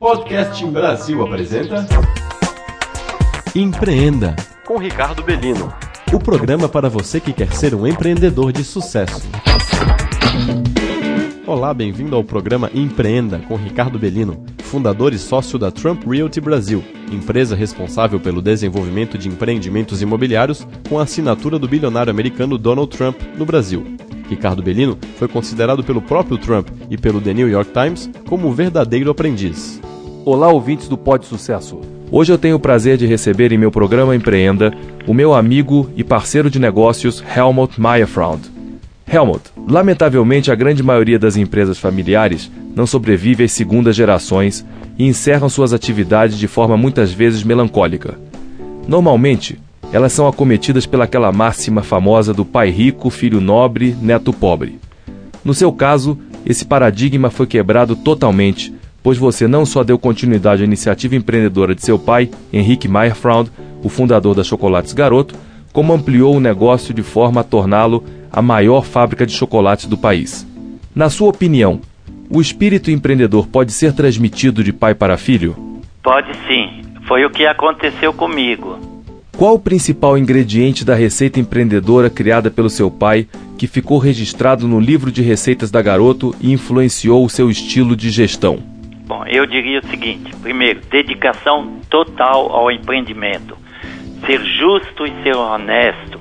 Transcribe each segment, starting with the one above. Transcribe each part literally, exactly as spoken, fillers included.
Podcast Brasil apresenta Empreenda, com Ricardo Bellino. O programa para você que quer ser um empreendedor de sucesso. Olá, bem-vindo ao programa Empreenda, com Ricardo Bellino, fundador e sócio da Trump Realty Brasil, empresa responsável pelo desenvolvimento de empreendimentos imobiliários com a assinatura do bilionário americano Donald Trump no Brasil. Ricardo Bellino foi considerado pelo próprio Trump e pelo The New York Times como um verdadeiro aprendiz. Olá, ouvintes do Pod Sucesso. Hoje eu tenho o prazer de receber em meu programa Empreenda o meu amigo e parceiro de negócios Helmut Meierfraund. Helmut, lamentavelmente a grande maioria das empresas familiares não sobrevive às segundas gerações e encerram suas atividades de forma muitas vezes melancólica. Normalmente, elas são acometidas pelaquela máxima famosa do pai rico, filho nobre, neto pobre. No seu caso, esse paradigma foi quebrado totalmente, pois você não só deu continuidade à iniciativa empreendedora de seu pai, Henrique Meierfraund, o fundador da Chocolates Garoto, como ampliou o negócio de forma a torná-lo a maior fábrica de chocolates do país. Na sua opinião, o espírito empreendedor pode ser transmitido de pai para filho? Pode sim. Foi o que aconteceu comigo. Qual o principal ingrediente da receita empreendedora criada pelo seu pai, que ficou registrado no livro de receitas da Garoto e influenciou o seu estilo de gestão? Bom, eu diria o seguinte: primeiro, dedicação total ao empreendimento. Ser justo e ser honesto.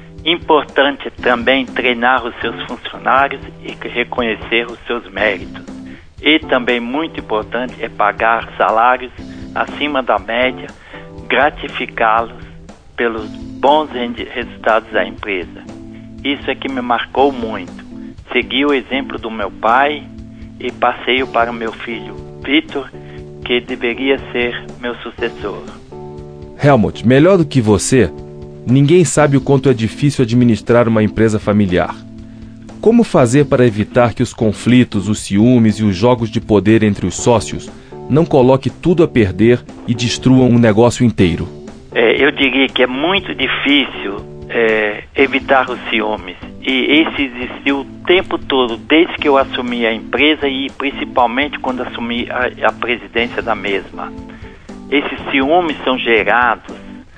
Importante também treinar os seus funcionários e reconhecer os seus méritos. E também muito importante é pagar salários acima da média, gratificá-los pelos bons resultados da empresa. Isso é que me marcou muito. Segui o exemplo do meu pai e passei para o meu filho Vitor, que deveria ser meu sucessor. Helmut, melhor do que você, ninguém sabe o quanto é difícil administrar uma empresa familiar. Como fazer para evitar que os conflitos, os ciúmes e os jogos de poder entre os sócios não coloquem tudo a perder e destruam um negócio inteiro? É, eu diria que é muito difícil é, evitar os ciúmes. E esse existiu o tempo todo, desde que eu assumi a empresa e principalmente quando assumi a, a presidência da mesma. Esses ciúmes são gerados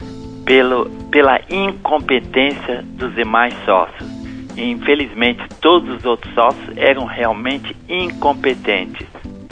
pelo, pela incompetência dos demais sócios. E, infelizmente, todos os outros sócios eram realmente incompetentes.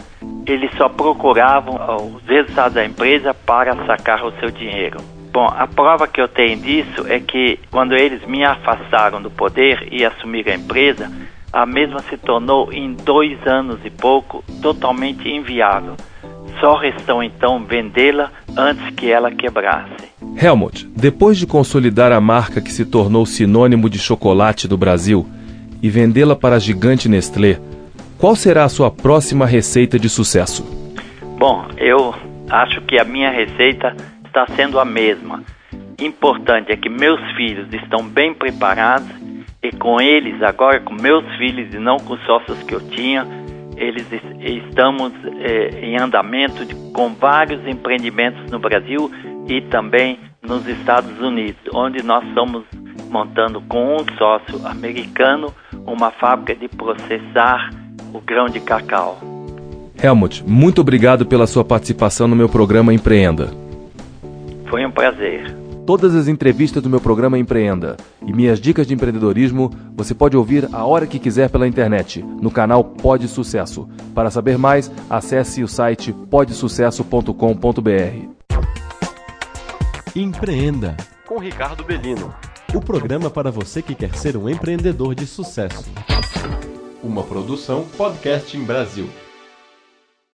Eles só procuravam os resultados da empresa para sacar o seu dinheiro. Bom, a prova que eu tenho disso é que quando eles me afastaram do poder e assumiram a empresa, a mesma se tornou em dois anos e pouco totalmente inviável. Só restou então vendê-la antes que ela quebrasse. Helmut, depois de consolidar a marca que se tornou sinônimo de chocolate do Brasil e vendê-la para a gigante Nestlé, qual será a sua próxima receita de sucesso? Bom, eu acho que a minha receita está sendo a mesma. Importante é que meus filhos estão bem preparados e com eles, agora com meus filhos e não com os sócios que eu tinha, eles estamos eh, em andamento de, com vários empreendimentos no Brasil e também nos Estados Unidos, onde nós estamos montando com um sócio americano uma fábrica de processar o grão de cacau. Helmut, muito obrigado pela sua participação no meu programa Empreenda. Foi um prazer. Todas as entrevistas do meu programa Empreenda e minhas dicas de empreendedorismo você pode ouvir a hora que quiser pela internet, no canal Pod Sucesso. Para saber mais, acesse o site pod sucesso ponto com ponto b r. Empreenda, com Ricardo Bellino. O programa para você que quer ser um empreendedor de sucesso. Uma produção Podcast Brasil.